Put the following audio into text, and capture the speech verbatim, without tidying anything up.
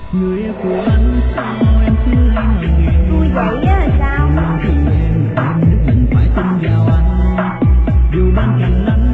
Người yêu của anh sao em cứ hay ngồi nghiêng. Vui vậy á là sao? Lòng từ em em nhất định phải tin vào anh. Dù bên cạnh anh